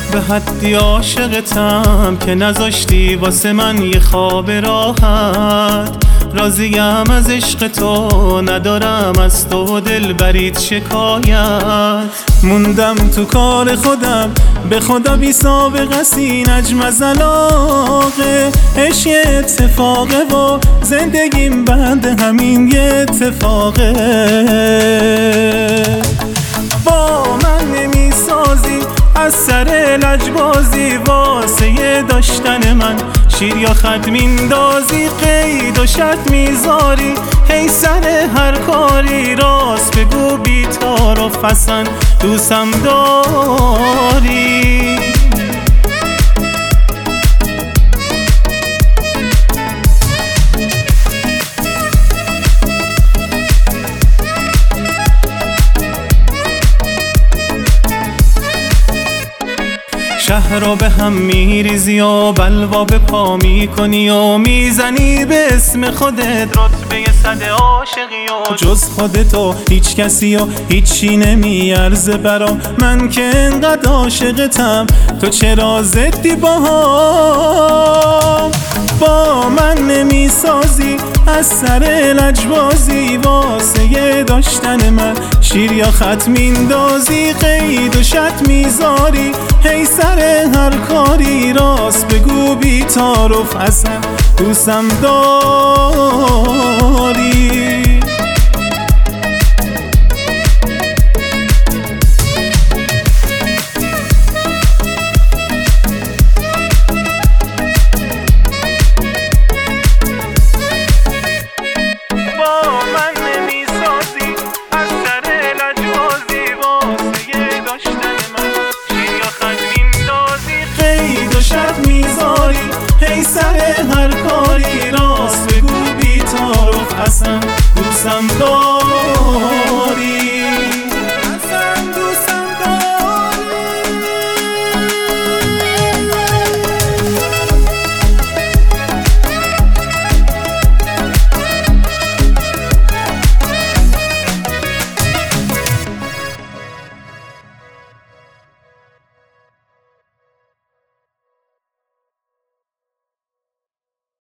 به حدی عاشقتم که نذاشتی واسه من یه خواب راحت. راضیم از عشق تو، ندارم از تو دل برید شکایت. موندم تو کار خودم، به خدا بی سابقه سی نجم از علاقه. عشق اتفاقه و زندگیم بند همین یه اتفاقه. با من نمی سازی از سر لجبازی، واسه داشتن من شیر یا خط میندازی. قید و شرط میذاری هی سر هر کاری، راست بگو بی تعارف اصلا دوستم داری. شهر رو به هم میریزی و بلوا به پا میکنی و میزنی به اسم خودت رتبه 100 عاشقی و جز خودتو هیچ کسی و هیچی نمیارزه برام. من که انقدر عاشقتم، تو چرا ضدی باهام؟ با من نمیسازی از سر لجبازی، واسه داشتن من شیر یا خط میندازی. قید و شرط میذاری هی سر هر کاری، راست بگو بی تعارف اصلا دوستم داری. هی سر هر کاری، راست بگو بی تعارف اصلا